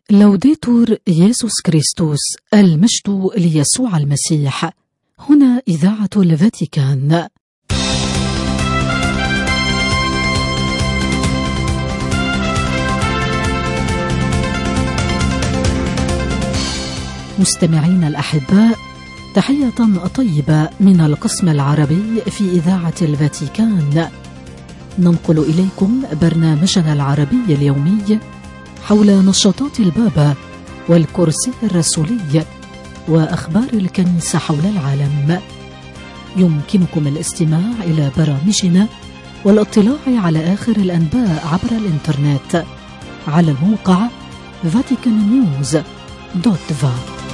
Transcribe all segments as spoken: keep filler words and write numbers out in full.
لوديتور يسوع كريستوس، المجد ليسوع المسيح. هنا إذاعة الفاتيكان. مستمعين الأحباء، تحية طيبة من القسم العربي في إذاعة الفاتيكان. ننقل إليكم برنامجنا العربي اليومي حول نشاطات البابا والكرسي الرسولي وأخبار الكنيسة حول العالم. يمكنكم الاستماع إلى برامجنا والاطلاع على آخر الأنباء عبر الإنترنت على الموقع فاتيكان نيوز دوت فا.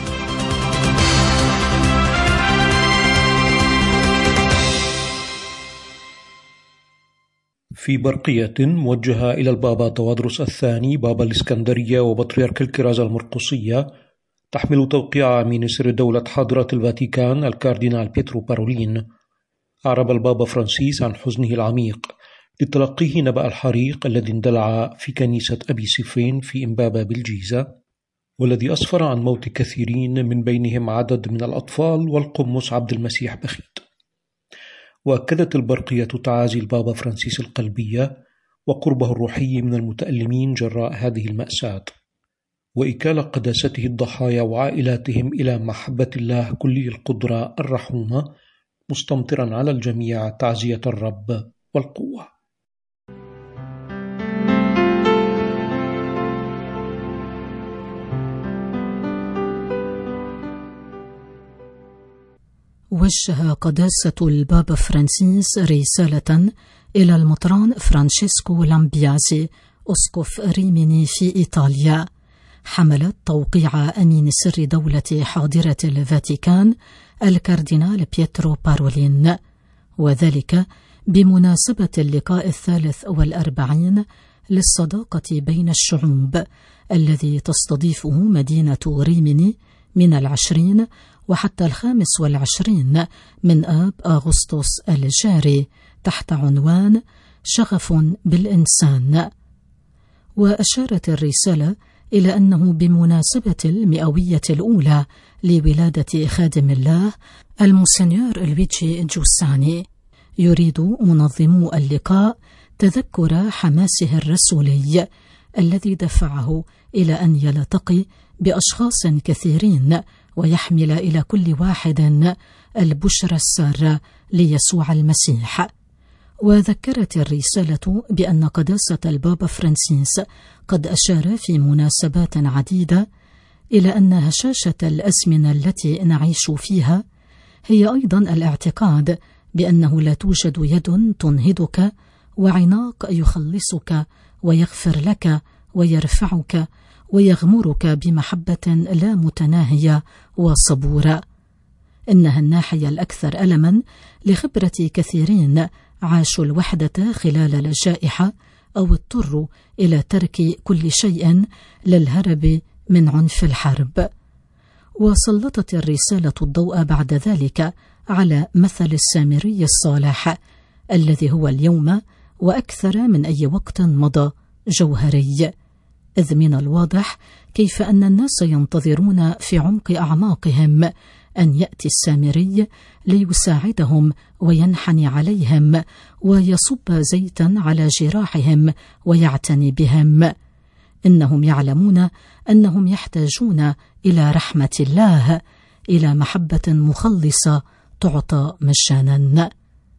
في برقية موجهة إلى البابا توادرس الثاني بابا الإسكندرية وبطريرك الكرازة المرقسية، تحمل توقيع أمين سر دولة حضرة الفاتيكان الكاردينال بيترو بارولين، أعرب البابا فرانسيس عن حزنه العميق لتلقيه نبأ الحريق الذي اندلع في كنيسة أبي سفين في إمبابة بالجيزة، والذي أسفر عن موت كثيرين من بينهم عدد من الأطفال والقمص عبد المسيح بخيت. وأكدت البرقية تعازي البابا فرانسيس القلبية وقربه الروحي من المتألمين جراء هذه المأساة، وإكال قداسته الضحايا وعائلاتهم إلى محبة الله كلي القدرة الرحومة، مستمطرا على الجميع تعزية الرب والقوة. وجه قداسة البابا فرانسيس رسالة إلى المطران فرانشيسكو لامبيازي أسقف ريميني في إيطاليا، حملت توقيع أمين سر دولة حاضرة الفاتيكان الكاردينال بيترو بارولين، وذلك بمناسبة اللقاء الثالث والأربعين للصداقة بين الشعوب الذي تستضيفه مدينة ريميني من العشرين وحتى الخامس والعشرين من آب أغسطس الجاري تحت عنوان شغف بالإنسان. وأشارت الرسالة إلى أنه بمناسبة المئوية الأولى لولادة خادم الله المونسنيور لويجي جوساني، يريد منظمو اللقاء تذكر حماسه الرسولي الذي دفعه إلى أن يلتقي بأشخاص كثيرين ويحمل إلى كل واحد البشرى السارة ليسوع المسيح. وذكرت الرسالة بأن قداسة البابا فرانسيس قد أشار في مناسبات عديدة إلى أن هشاشة الأزمنة التي نعيش فيها هي أيضا الاعتقاد بأنه لا توجد يد تنهضك وعناق يخلصك ويغفر لك ويرفعك ويغمرك بمحبة لا متناهية وصبورة. إنها الناحية الأكثر ألما لخبرة كثيرين عاشوا الوحدة خلال الجائحة أو اضطروا إلى ترك كل شيء للهرب من عنف الحرب. وسلطت الرسالة الضوء بعد ذلك على مثل السامري الصالح الذي هو اليوم وأكثر من أي وقت مضى جوهري، إذ من الواضح كيف أن الناس ينتظرون في عمق أعماقهم أن يأتي السامري ليساعدهم وينحني عليهم ويصب زيتا على جراحهم ويعتني بهم. إنهم يعلمون أنهم يحتاجون إلى رحمة الله، إلى محبة مخلصة تعطى مجانا.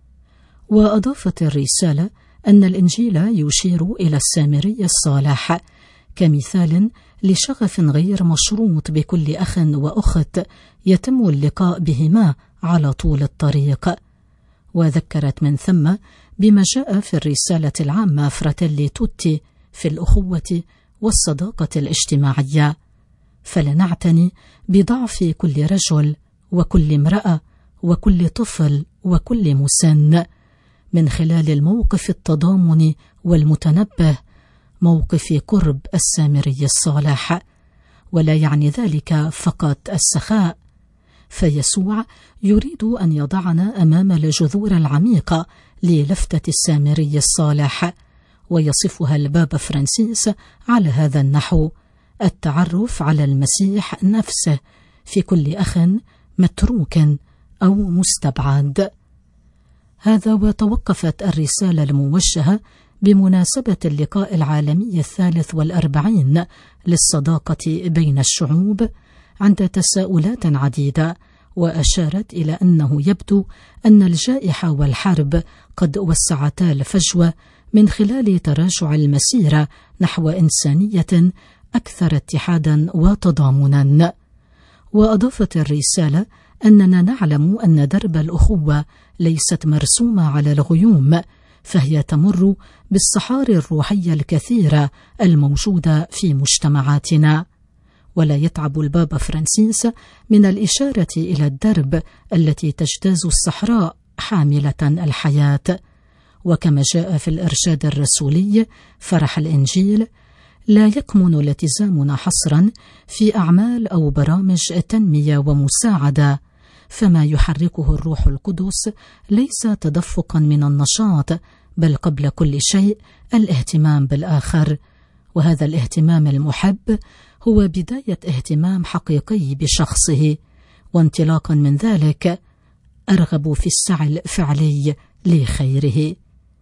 وأضافت الرسالة أن الإنجيل يشير إلى السامري الصالح كمثال لشغف غير مشروط بكل أخ وأخت يتم اللقاء بهما على طول الطريق. وذكرت من ثم بما جاء في الرسالة العامة فراتيلي توتي في الأخوة والصداقة الاجتماعية، فلنعتني بضعف كل رجل وكل امرأة وكل طفل وكل مسن من خلال الموقف التضامن والمتنبه، موقف قرب السامري الصالح. ولا يعني ذلك فقط السخاء، فيسوع يريد أن يضعنا أمام الجذور العميقة للفتة السامري الصالح، ويصفها البابا فرانسيس على هذا النحو: التعرف على المسيح نفسه في كل أخ متروك أو مستبعد. هذا وتوقفت الرسالة الموجهة بمناسبة اللقاء العالمي الثالث والأربعين للصداقة بين الشعوب عند تساؤلات عديدة، وأشارت إلى أنه يبدو أن الجائحة والحرب قد وسعتا الفجوة من خلال تراجع المسيرة نحو إنسانية أكثر اتحادا وتضامنا. وأضافت الرسالة أننا نعلم أن درب الأخوة ليست مرسومة على الغيوم، فهي تمر بالصحاري الروحية الكثيرة الموجودة في مجتمعاتنا. ولا يتعب البابا فرانسيس من الإشارة إلى الدرب التي تجتاز الصحراء حاملة الحياة. وكما جاء في الإرشاد الرسولي فرح الإنجيل: لا يكمن الالتزامنا حصرا في أعمال أو برامج تنمية ومساعدة، فما يحركه الروح القدس ليس تدفقا من النشاط، بل قبل كل شيء الاهتمام بالآخر. وهذا الاهتمام المحب هو بداية اهتمام حقيقي بشخصه، وانطلاقا من ذلك أرغب في السعي الفعلي لخيره.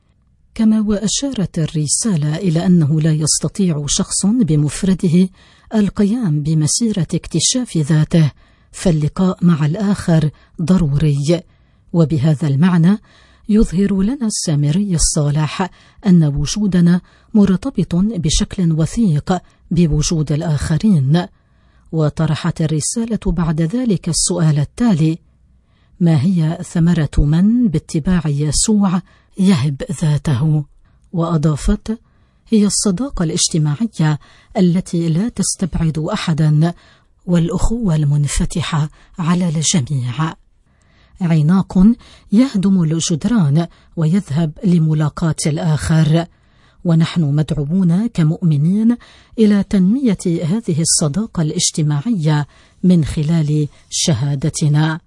كما وأشارت الرسالة إلى أنه لا يستطيع شخص بمفرده القيام بمسيرة اكتشاف ذاته، فاللقاء مع الآخر ضروري. وبهذا المعنى يظهر لنا السامري الصالح أن وجودنا مرتبط بشكل وثيق بوجود الآخرين. وطرحت الرسالة بعد ذلك السؤال التالي: ما هي ثمرة من باتباع يسوع يهب ذاته؟ وأضافت: هي الصداقة الاجتماعية التي لا تستبعد أحدا، والأخوة المنفتحة على الجميع. عناق يهدم الجدران ويذهب لملاقاة الآخر، ونحن مدعوون كمؤمنين إلى تنمية هذه الصداقة الاجتماعية من خلال شهادتنا.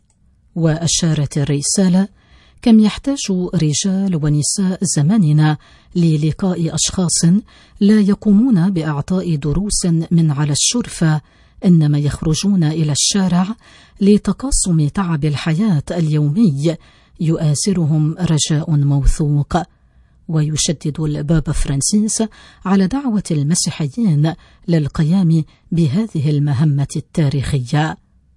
وأشارت الرسالة: كم يحتاج رجال ونساء زماننا للقاء أشخاص لا يقومون بإعطاء دروس من على الشرفة، إنما يخرجون إلى الشارع لتقاسم تعب الحياة اليومي يؤازرهم رجاء موثوق. ويشدد البابا فرانسيس على دعوة المسيحيين للقيام بهذه المهمة التاريخية.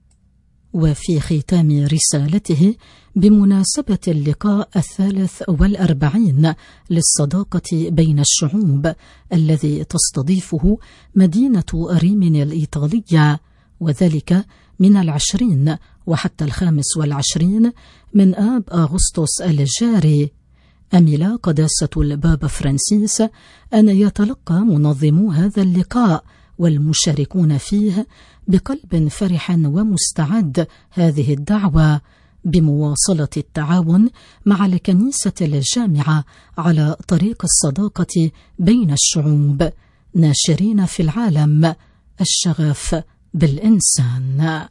وفي ختام رسالته بمناسبة اللقاء الثالث والأربعين للصداقة بين الشعوب الذي تستضيفه مدينة ريميني الإيطالية، وذلك من العشرين وحتى الخامس والعشرين من آب أغسطس الجاري، أمل قداسة البابا فرانسيس أن يتلقى منظمو هذا اللقاء والمشاركون فيه بقلب فرح ومستعد هذه الدعوة بمواصلة التعاون مع الكنيسة الجامعة على طريق الصداقة بين الشعوب، ناشرين في العالم الشغف بالإنسان.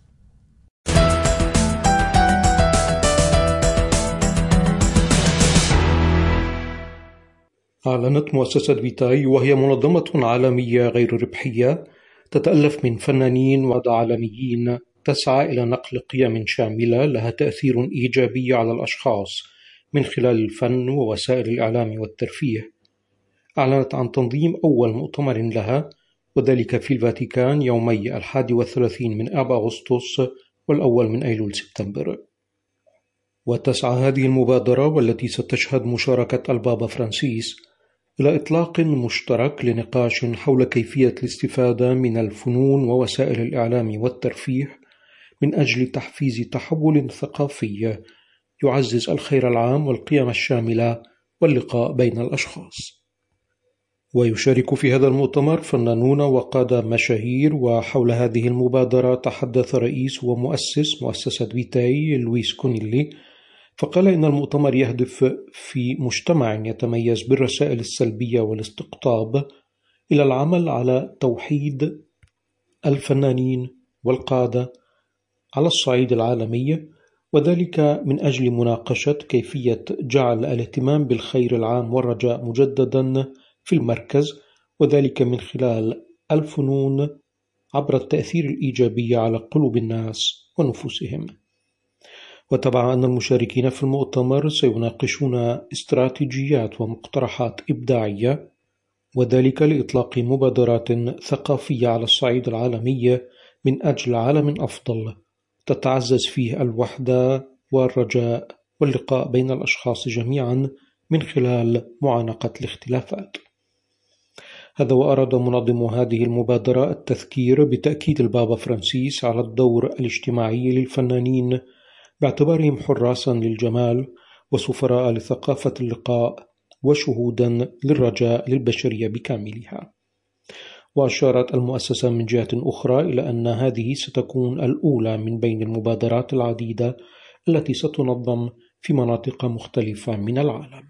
أعلنت مؤسسة فيتاي، وهي منظمة عالمية غير ربحية تتألف من فنانين وعالميين تسعى إلى نقل قيم شاملة لها تأثير إيجابي على الأشخاص من خلال الفن ووسائل الإعلام والترفيه. أعلنت عن تنظيم أول مؤتمر لها، وذلك في الفاتيكان يومي الحادي والثلاثين من آب أغسطس والأول من أيلول سبتمبر. وتسعى هذه المبادرة، والتي ستشهد مشاركة البابا فرانسيس، إلى إطلاق مشترك لنقاش حول كيفية الاستفادة من الفنون ووسائل الإعلام والترفيه من أجل تحفيز تحول ثقافي يعزز الخير العام والقيم الشاملة واللقاء بين الأشخاص. ويشارك في هذا المؤتمر فنانون وقادة مشاهير. وحول هذه المبادرة تحدث رئيس ومؤسس مؤسسة فيتاي لويس كونيلي، فقال إن المؤتمر يهدف في مجتمع يتميز بالرسائل السلبية والاستقطاب إلى العمل على توحيد الفنانين والقادة على الصعيد العالمي، وذلك من أجل مناقشة كيفية جعل الاهتمام بالخير العام والرجاء مجددا في المركز، وذلك من خلال الفنون عبر التأثير الإيجابي على قلوب الناس ونفوسهم. وتبع أن المشاركين في المؤتمر سيناقشون استراتيجيات ومقترحات إبداعية، وذلك لإطلاق مبادرات ثقافية على الصعيد العالمي من أجل عالم أفضل تتعزز فيه الوحدة والرجاء واللقاء بين الأشخاص جميعا من خلال معانقة الاختلافات. هذا وأراد منظم هذه المبادرة التذكير بتأكيد البابا فرانسيس على الدور الاجتماعي للفنانين باعتبارهم حراسا للجمال وسفراء لثقافة اللقاء وشهودا للرجاء للبشرية بكاملها. وأشارت المؤسسة من جهة أخرى إلى أن هذه ستكون الأولى من بين المبادرات العديدة التي ستنظم في مناطق مختلفة من العالم.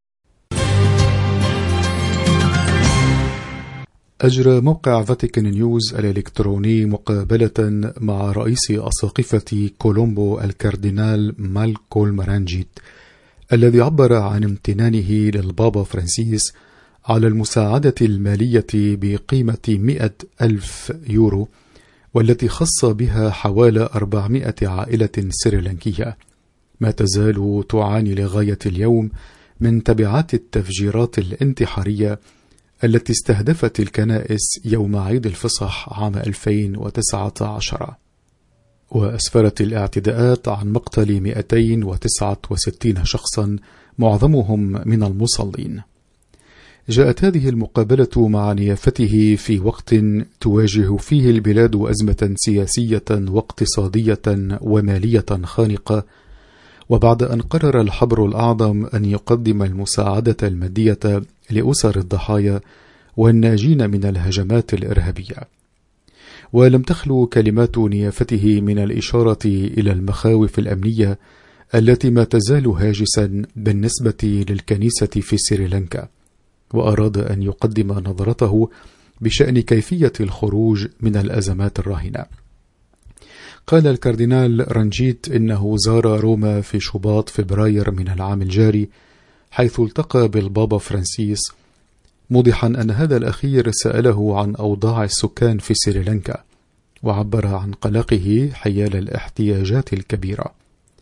أجرى موقع فاتيكان نيوز الإلكتروني مقابلة مع رئيس أساقفة كولومبو الكاردينال مالكولم رانجيت، الذي عبر عن امتنانه للبابا فرانسيس على المساعدة المالية بقيمة مئة ألف يورو، والتي خص بها حوالي أربعمائة عائلة سريلانكية ما تزال تعاني لغاية اليوم من تبعات التفجيرات الانتحارية التي استهدفت الكنائس يوم عيد الفصح عام ألفين وتسعة عشر. وأسفرت الاعتداءات عن مقتل مئتين وتسعة وستين شخصا معظمهم من المصلين. جاءت هذه المقابلة مع نيافته في وقت تواجه فيه البلاد أزمة سياسية واقتصادية ومالية خانقة، وبعد أن قرر الحبر الأعظم أن يقدم المساعدة المادية لأسر الضحايا والناجين من الهجمات الإرهابية. ولم تخلو كلمات نيافته من الإشارة إلى المخاوف الأمنية التي ما تزال هاجسا بالنسبة للكنيسة في سريلانكا، وأراد أن يقدم نظرته بشأن كيفية الخروج من الأزمات الراهنة. قال الكاردينال رانجيت إنه زار روما في شباط فبراير من العام الجاري، حيث التقى بالبابا فرانسيس، موضحا أن هذا الأخير سأله عن أوضاع السكان في سريلانكا، وعبر عن قلقه حيال الاحتياجات الكبيرة،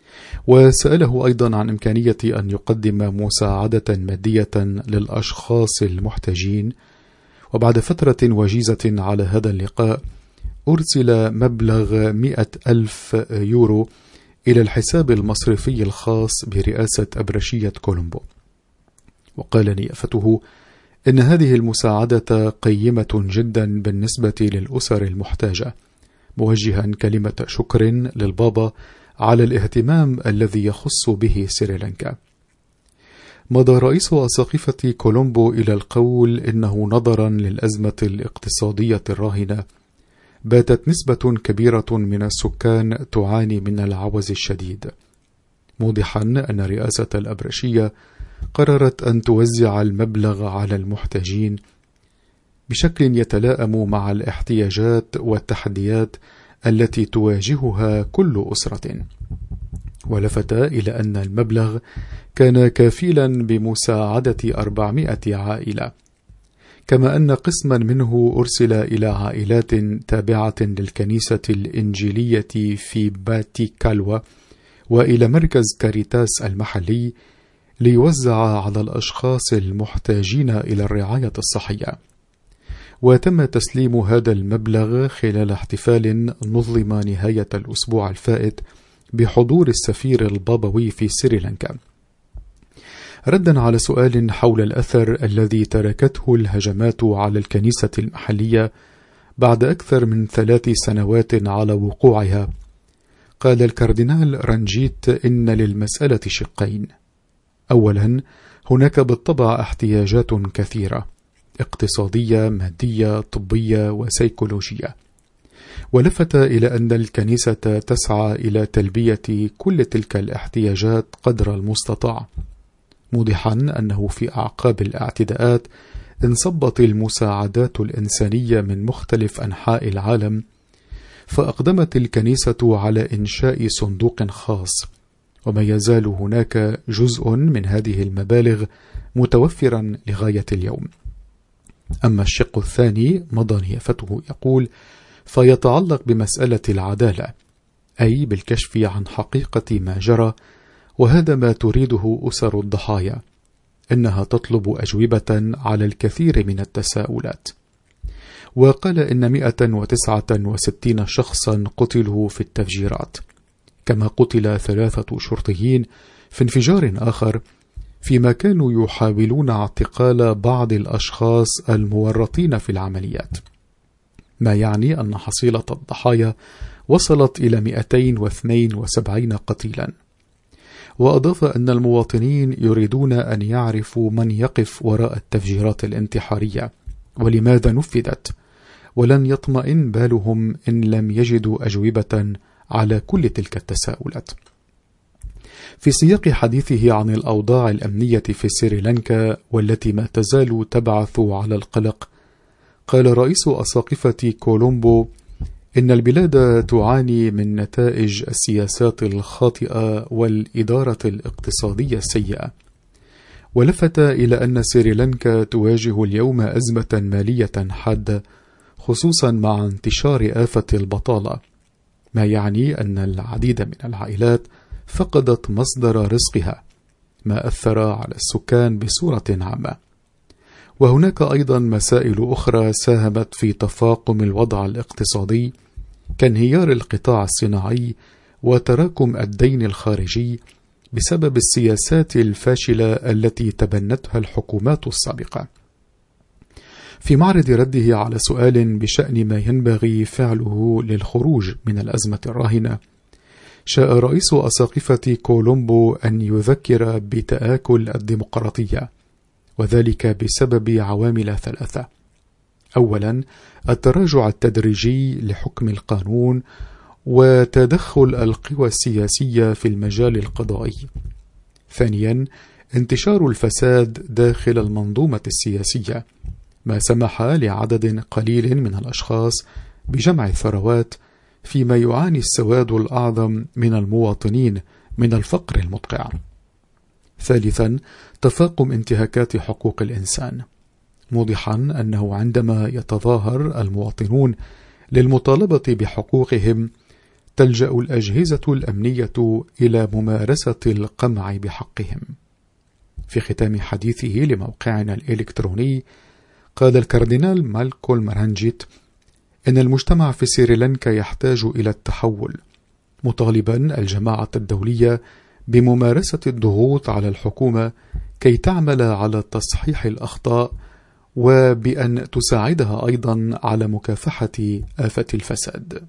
وسأله أيضا عن إمكانية أن يقدم مساعدة مادية للأشخاص المحتاجين. وبعد فترة وجيزة على هذا اللقاء أرسل مبلغ مئة ألف يورو إلى الحساب المصرفي الخاص برئاسة أبرشية كولومبو. وقال نيافته إن هذه المساعدة قيمة جدا بالنسبة للأسر المحتاجة، موجها كلمة شكر للبابا على الاهتمام الذي يخص به سريلانكا. مضى رئيس أساقفة كولومبو إلى القول إنه نظرا للأزمة الاقتصادية الراهنة باتت نسبة كبيرة من السكان تعاني من العوز الشديد، موضحا أن رئاسة الأبرشية قررت أن توزع المبلغ على المحتاجين بشكل يتلائم مع الاحتياجات والتحديات التي تواجهها كل أسرة. ولفت إلى أن المبلغ كان كافيلا بمساعدة أربعمائة عائلة، كما أن قسما منه أرسل إلى عائلات تابعة للكنيسة الإنجيلية في باتي كالوا وإلى مركز كاريتاس المحلي ليوزع على الأشخاص المحتاجين إلى الرعاية الصحية. وتم تسليم هذا المبلغ خلال احتفال نظم نهاية الأسبوع الفائت بحضور السفير البابوي في سريلانكا، ردا على سؤال حول الأثر الذي تركته الهجمات على الكنيسة المحلية بعد أكثر من ثلاث سنوات على وقوعها. قال الكاردينال رانجيت إن للمسألة شقين: أولا، هناك بالطبع احتياجات كثيرة اقتصادية، مادية، طبية وسيكولوجية، ولفت إلى أن الكنيسة تسعى إلى تلبية كل تلك الاحتياجات قدر المستطاع، موضحا أنه في أعقاب الاعتداءات انصبت المساعدات الإنسانية من مختلف أنحاء العالم، فأقدمت الكنيسة على إنشاء صندوق خاص، وما يزال هناك جزء من هذه المبالغ متوفرا لغاية اليوم. أما الشق الثاني مضى نيافته يقول: فيتعلق بمسألة العدالة، أي بالكشف عن حقيقة ما جرى، وهذا ما تريده أسر الضحايا. إنها تطلب أجوبة على الكثير من التساؤلات. وقال إن مئة وتسعة وستين شخصا قتلوا في التفجيرات، كما قتل ثلاثة شرطيين في انفجار آخر، فيما كانوا يحاولون اعتقال بعض الأشخاص المورطين في العمليات، ما يعني أن حصيلة الضحايا وصلت إلى مئتين واثنين وسبعين قتيلا. وأضاف أن المواطنين يريدون أن يعرفوا من يقف وراء التفجيرات الانتحارية ولماذا نفذت، ولن يطمئن بالهم إن لم يجدوا أجوبة على كل تلك التساؤلات. في سياق حديثه عن الأوضاع الأمنية في سريلانكا والتي ما تزال تبعث على القلق، قال رئيس أساقفة كولومبو إن البلاد تعاني من نتائج السياسات الخاطئة والإدارة الاقتصادية السيئة، ولفت إلى أن سريلانكا تواجه اليوم أزمة مالية حادة، خصوصا مع انتشار آفة البطالة، ما يعني أن العديد من العائلات فقدت مصدر رزقها، ما أثر على السكان بصورة عامة. وهناك أيضا مسائل أخرى ساهمت في تفاقم الوضع الاقتصادي، كانهيار القطاع الصناعي وتراكم الدين الخارجي بسبب السياسات الفاشلة التي تبنتها الحكومات السابقة. في معرض رده على سؤال بشأن ما ينبغي فعله للخروج من الأزمة الراهنة، شاء رئيس أساقفة كولومبو أن يذكر بتآكل الديمقراطية، وذلك بسبب عوامل ثلاثة: أولا، التراجع التدريجي لحكم القانون وتدخل القوى السياسية في المجال القضائي. ثانيا، انتشار الفساد داخل المنظومة السياسية، ما سمح لعدد قليل من الأشخاص بجمع الثروات، فيما يعاني السواد الأعظم من المواطنين من الفقر المدقع. ثالثا، تفاقم انتهاكات حقوق الإنسان، موضحا أنه عندما يتظاهر المواطنون للمطالبة بحقوقهم تلجأ الأجهزة الأمنية إلى ممارسة القمع بحقهم. في ختام حديثه لموقعنا الإلكتروني، قال الكاردينال مالكول مارانجيت إن المجتمع في سريلانكا يحتاج إلى التحول، مطالبا الجماعة الدولية بممارسة الضغوط على الحكومة كي تعمل على تصحيح الأخطاء، وبأن تساعدها أيضا على مكافحة آفة الفساد.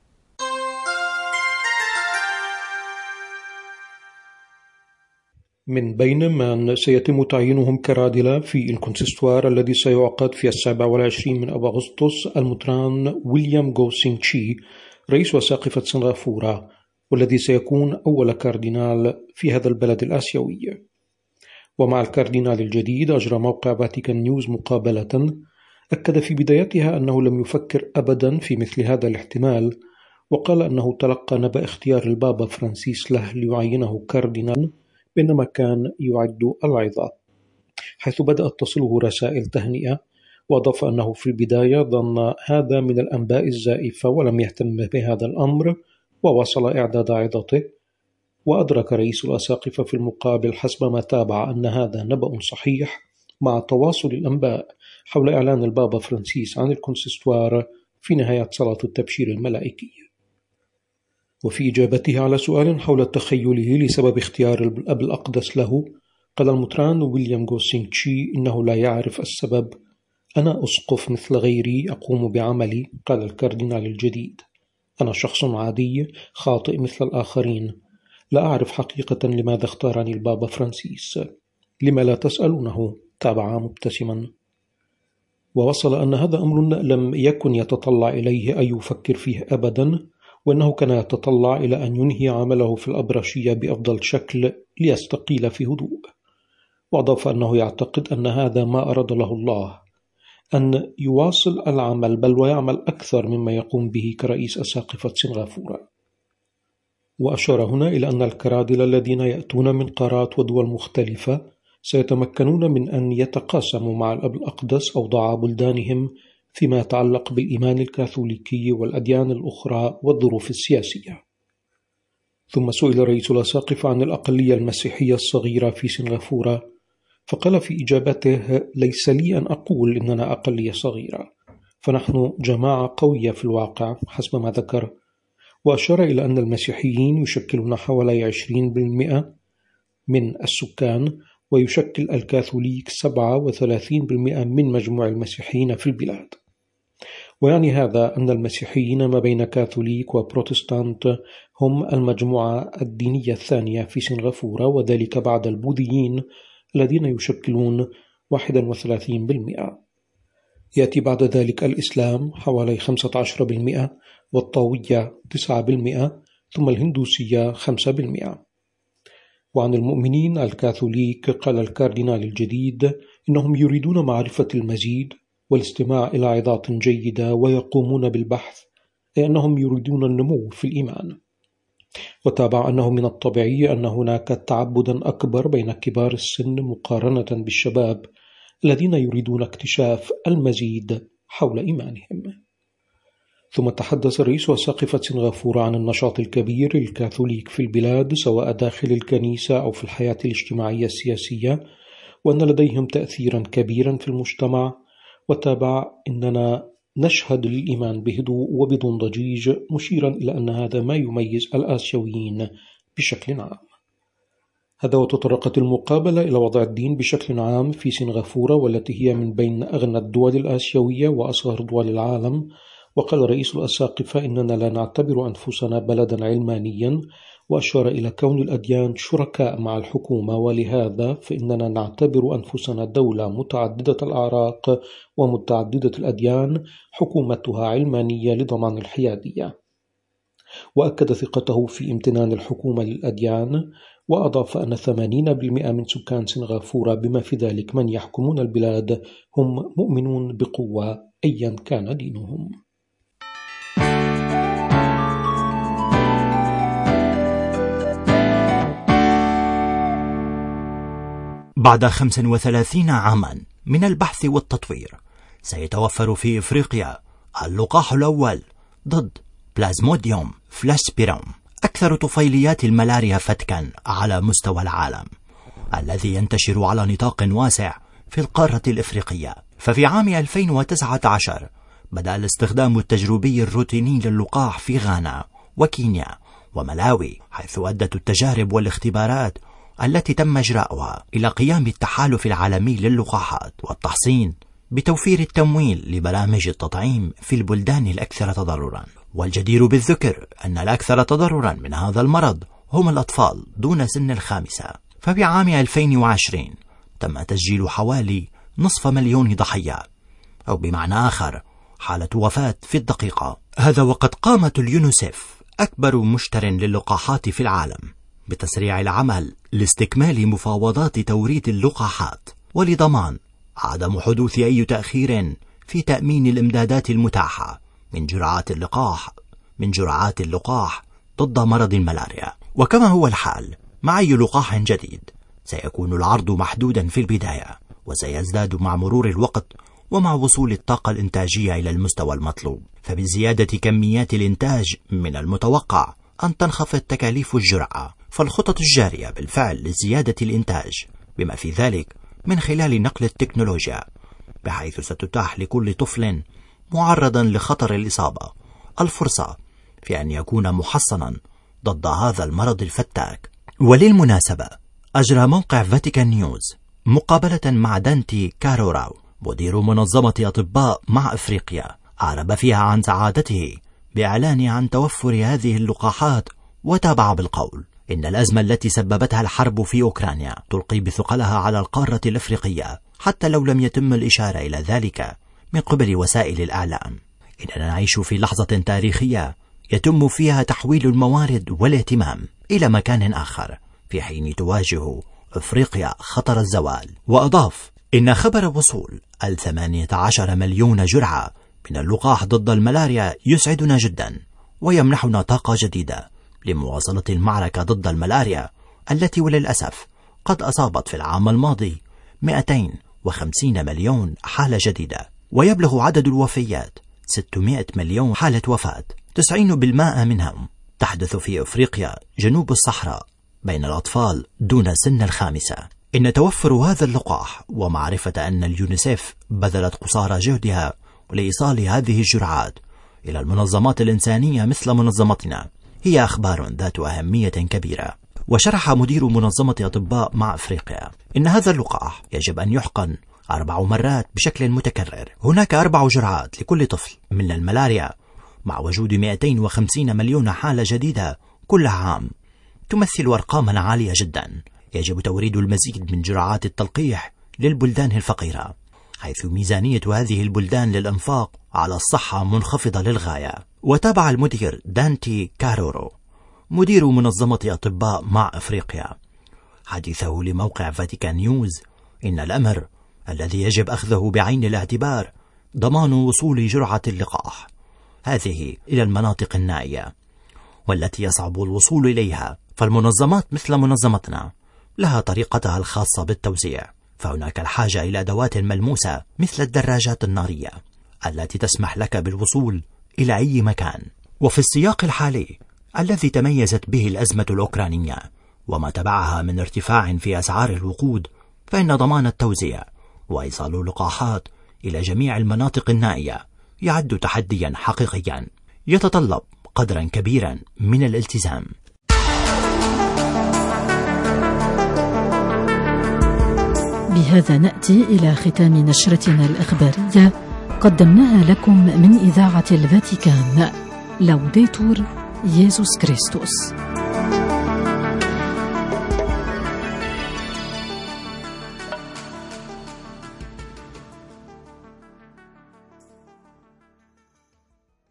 من بين من سيتم تعيينهم كرادلة في الكونسستوار الذي سيعقد في السابع والعشرين من أغسطس المطران ويليام جو سينغ تشي رئيس أساقفة سنغافورة، والذي سيكون أول كاردينال في هذا البلد الآسيوي. ومع الكاردينال الجديد أجرى موقع فاتيكان نيوز مقابلة أكد في بدايتها أنه لم يفكر أبدا في مثل هذا الاحتمال، وقال أنه تلقى نبأ اختيار البابا فرانسيس له ليعينه كاردينال بينما كان يعد العظة، حيث بدأت تصله رسائل تهنئة. وأضاف أنه في البداية ظن هذا من الأنباء الزائفة ولم يهتم بهذا الأمر، وواصل إعداد عظته. وأدرك رئيس الأساقفة في المقابل حسب ما تابع أن هذا نبأ صحيح، مع تواصل الأنباء حول إعلان البابا فرانسيس عن الكونسستوار في نهاية صلاة التبشير الملائكي. وفي إجابته على سؤال حول تخيله لسبب اختيار الأب الأقدس له، قال المطران ويليام جو سينغ تشي إنه لا يعرف السبب. أنا أسقف مثل غيري أقوم بعملي، قال الكاردينال الجديد. أنا شخص عادي خاطئ مثل الآخرين، لا أعرف حقيقة لماذا اختارني البابا فرانسيس. لما لا تسألونه؟ تابع مبتسما. ووصل أن هذا أمر لم يكن يتطلع إليه أي يفكر فيه أبدا، وأنه كان يتطلع إلى أن ينهي عمله في الأبرشية بأفضل شكل ليستقيل في هدوء. وأضاف أنه يعتقد أن هذا ما أراد له الله، أن يواصل العمل بل ويعمل أكثر مما يقوم به كرئيس أساقفة سنغافورة. وأشار هنا إلى أن الكرادلة الذين يأتون من قارات ودول مختلفة سيتمكنون من أن يتقاسموا مع الأب الأقدس أوضاع بلدانهم فيما يتعلق بالإيمان الكاثوليكي والأديان الأخرى والظروف السياسية. ثم سئل رئيس الأساقفة عن الأقلية المسيحية الصغيرة في سنغافورة، فقال في إجابته: ليس لي أن أقول إننا أقلية صغيرة، فنحن جماعة قوية في الواقع حسب ما ذكر، وأشار إلى أن المسيحيين يشكلون حوالي عشرين بالمئة من السكان، ويشكل الكاثوليك سبعة وثلاثين بالمئة من مجموع المسيحيين في البلاد. ويعني هذا أن المسيحيين ما بين كاثوليك وبروتستانت هم المجموعة الدينية الثانية في سنغافورة، وذلك بعد البوذيين الذين يشكلون واحد وثلاثين بالمئة. يأتي بعد ذلك الإسلام حوالي خمسة عشر بالمئة، والطاوية تسعة بالمئة، ثم الهندوسية خمسة بالمئة. وعن المؤمنين الكاثوليك قال الكاردينال الجديد إنهم يريدون معرفة المزيد والاستماع إلى عظات جيدة ويقومون بالبحث، أي أنهم يريدون النمو في الإيمان. وتابع أنه من الطبيعي أن هناك تعبدا أكبر بين كبار السن مقارنة بالشباب الذين يريدون اكتشاف المزيد حول إيمانهم. ثم تحدث رئيس أساقفة سنغافورة عن النشاط الكبير للكاثوليك في البلاد سواء داخل الكنيسة أو في الحياة الاجتماعية السياسية، وأن لديهم تأثيرا كبيرا في المجتمع. وتابع: إننا نشهد للإيمان بهدوء وبدون ضجيج، مشيرا إلى أن هذا ما يميز الآسيويين بشكل عام. هذا وتطرقت المقابلة إلى وضع الدين بشكل عام في سنغافورة، والتي هي من بين أغنى الدول الآسيوية وأصغر دول العالم. وقال رئيس الأساقفة إننا لا نعتبر أنفسنا بلدا علمانيا، وأشار إلى كون الأديان شركاء مع الحكومة، ولهذا فإننا نعتبر أنفسنا دولة متعددة الأعراق ومتعددة الأديان حكومتها علمانية لضمان الحيادية. وأكد ثقته في امتنان الحكومة للأديان، وأضاف أن ثمانين بالمئة من سكان سنغافورة بما في ذلك من يحكمون البلاد هم مؤمنون بقوة أيا كان دينهم. بعد خمس وثلاثين عاما من البحث والتطوير، سيتوفر في إفريقيا اللقاح الأول ضد بلازموديوم فلاسبيروم، أكثر طفيليات الملاريا فتكا على مستوى العالم، الذي ينتشر على نطاق واسع في القارة الإفريقية. ففي عام ألفين وتسعة عشر بدأ الاستخدام التجريبي الروتيني للقاح في غانا وكينيا وملاوي، حيث أدت التجارب والاختبارات التي تم إجراؤها إلى قيام التحالف العالمي للقاحات والتحصين بتوفير التمويل لبرامج التطعيم في البلدان الأكثر تضررا. والجدير بالذكر أن الأكثر تضررا من هذا المرض هم الأطفال دون سن الخامسة. ففي عام ألفين وعشرين تم تسجيل حوالي نصف مليون ضحية، أو بمعنى آخر حالة وفاة في الدقيقة. هذا وقد قامت اليونيسيف أكبر مشتر للقاحات في العالم بتسريع العمل لاستكمال مفاوضات توريد اللقاحات، ولضمان عدم حدوث أي تأخير في تأمين الإمدادات المتاحة من جرعات اللقاح من جرعات اللقاح ضد مرض الملاريا. وكما هو الحال مع أي لقاح جديد، سيكون العرض محدودا في البداية، وسيزداد مع مرور الوقت ومع وصول الطاقة الإنتاجية إلى المستوى المطلوب. فبزيادة كميات الإنتاج من المتوقع أن تنخفض تكاليف الجرعة، فالخطط الجارية بالفعل لزيادة الإنتاج، بما في ذلك من خلال نقل التكنولوجيا، بحيث ستتاح لكل طفل معرضا لخطر الإصابة الفرصة في أن يكون محصنا ضد هذا المرض الفتاك. وللمناسبة، أجرى موقع فاتيكان نيوز مقابلة مع دانتي كاروراو، مدير منظمة أطباء مع أفريقيا، أعرب فيها عن سعادته بإعلان عن توفر هذه اللقاحات، وتابع بالقول: إن الأزمة التي سببتها الحرب في أوكرانيا تلقي بثقلها على القارة الأفريقية، حتى لو لم يتم الإشارة إلى ذلك من قبل وسائل الإعلام. إننا نعيش في لحظة تاريخية يتم فيها تحويل الموارد والاهتمام إلى مكان آخر، في حين تواجه أفريقيا خطر الزوال. وأضاف: إن خبر وصول الثمانية عشر مليون جرعة من اللقاح ضد الملاريا يسعدنا جدا، ويمنحنا طاقة جديدة لمواصلة المعركة ضد الملاريا، التي وللأسف قد أصابت في العام الماضي مئتين وخمسين مليون حالة جديدة، ويبلغ عدد الوفيات ستمائة مليون حالة وفاة، تسعين بالمئة منهم تحدث في أفريقيا جنوب الصحراء بين الأطفال دون سن الخامسة. إن توفر هذا اللقاح ومعرفة أن اليونيسيف بذلت قصارى جهدها لإيصال هذه الجرعات إلى المنظمات الإنسانية مثل منظمتنا هي أخبار ذات أهمية كبيرة. وشرح مدير منظمة أطباء مع أفريقيا إن هذا اللقاح يجب أن يحقن أربع مرات بشكل متكرر. هناك أربع جرعات لكل طفل من الملاريا، مع وجود مئتين وخمسين مليون حالة جديدة كل عام، تمثل أرقاما عالية جدا. يجب توريد المزيد من جرعات التلقيح للبلدان الفقيرة، حيث ميزانية هذه البلدان للإنفاق على الصحة منخفضة للغاية. وتابع المدير دانتي كارورو مدير منظمة أطباء مع أفريقيا حديثه لموقع فاتيكان نيوز إن الأمر الذي يجب أخذه بعين الاعتبار ضمان وصول جرعة اللقاح هذه إلى المناطق النائية والتي يصعب الوصول إليها، فالمنظمات مثل منظمتنا لها طريقتها الخاصة بالتوزيع، فهناك الحاجة إلى أدوات ملموسة مثل الدراجات النارية التي تسمح لك بالوصول إلى أي مكان. وفي السياق الحالي الذي تميزت به الأزمة الأوكرانية وما تبعها من ارتفاع في أسعار الوقود، فإن ضمان التوزيع وإيصال اللقاحات إلى جميع المناطق النائية يعد تحديا حقيقيا يتطلب قدرا كبيرا من الالتزام. بهذا نأتي إلى ختام نشرتنا الإخبارية قدمناها لكم من إذاعة الفاتيكان. لوديتور ييسوس كريستوس.